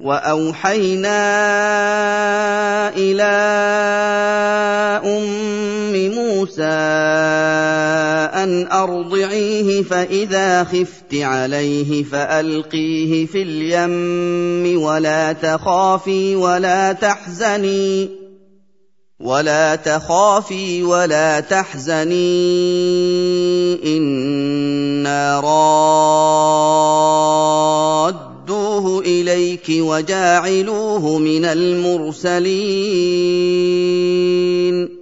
وأوحينا إلى موسى أن أرضعيه فإذا خفت عليه فألقيه في اليم ولا تخافي ولا تحزني إنا رادوه إليك وجاعلوه من المرسلين